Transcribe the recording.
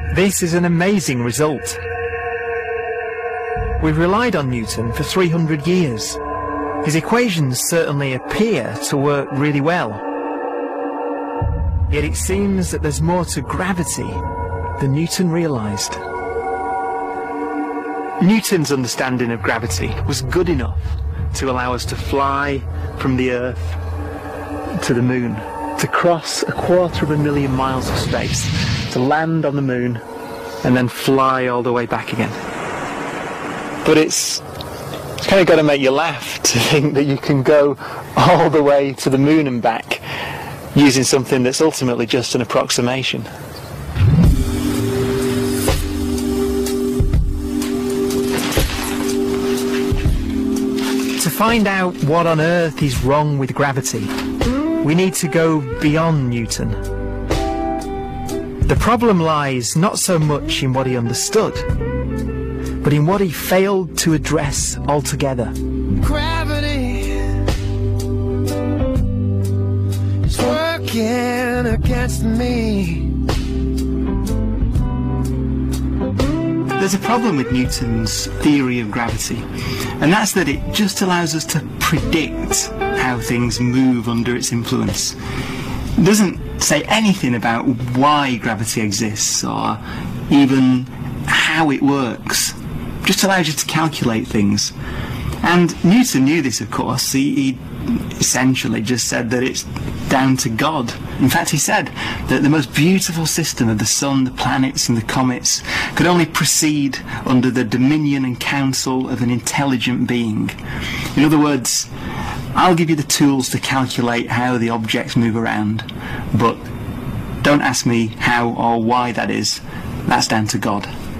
This is an amazing result. We've relied on Newton for 300 years. His equations certainly appear to work really well. Yet it seems that there's more to gravity than Newton realised. Newton's understanding of gravity was good enough to allow us to fly from the Earth to the Moon, to cross 250,000 miles of space, to land on the Moon, and then fly all the way back again. But it's kind of got to make you laugh to think that you can go all the way to the Moon and back using something that's ultimately just an approximation. To find out what on earth is wrong with gravity, we need to go beyond Newton. The problem lies not so much in what he understood, but in what he failed to address altogether. Gravity is working against me. There's a problem with Newton's theory of gravity, and that's that it just allows us to predict how things move under its influence. It doesn't say anything about why gravity exists or even how it works. It just allows you to calculate things. And Newton knew this, of course. He essentially just said that it's down to God. In fact, he said that the most beautiful system of the sun, the planets and the comets could only proceed under the dominion and counsel of an intelligent being. In other words, I'll give you the tools to calculate how the objects move around, but don't ask me how or why that is. That's down to God.